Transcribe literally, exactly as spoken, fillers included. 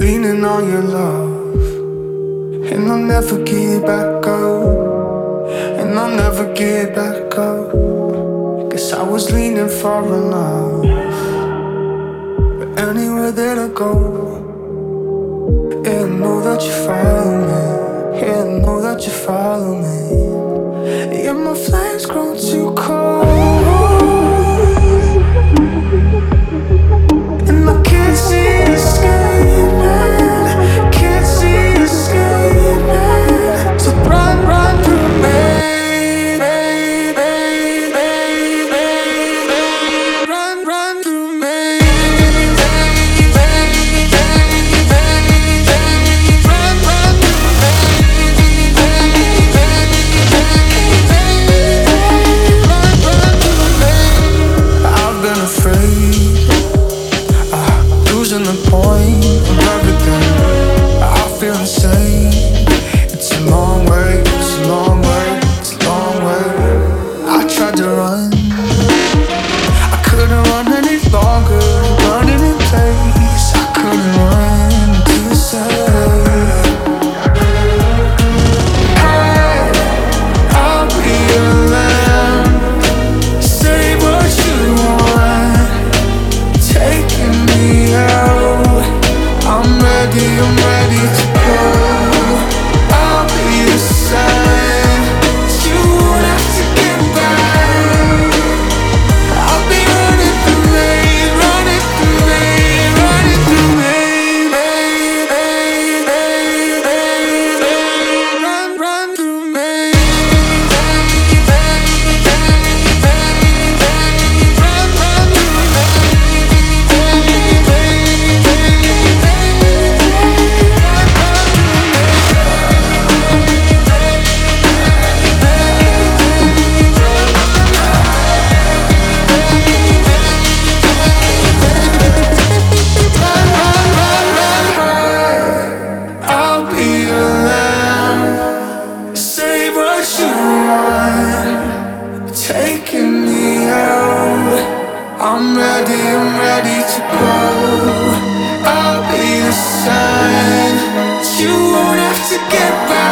leaning on your love, and I'll never get back up, and I'll never get back up. Guess I was leaning far enough, but anywhere that I go, yeah, I know that you follow me, yeah, I know that you follow me. Yeah, my flames grow too cold, and I can't see escaping, can't see escaping. So run, run through me, run, run through me, run, run through me, run, run through me. I've been afraid, losing the point of everything. I feel insane. It's a long way, it's a long way, it's a long way. I tried to run, I couldn't run any longer, running in place. I couldn't run to save. Hey, I'll be your lamb. Say what you want, taking me out. I'm ready, I'm ready to go. I'll be the sign, you won't have to get back. I'll be running through rain, running through rain, running through rain. Run, run through rain. Run, run through I'll be your lamb. Say what you want, taking me out. I'm ready, I'm ready to go. I'll be the sign, you won't have to get back.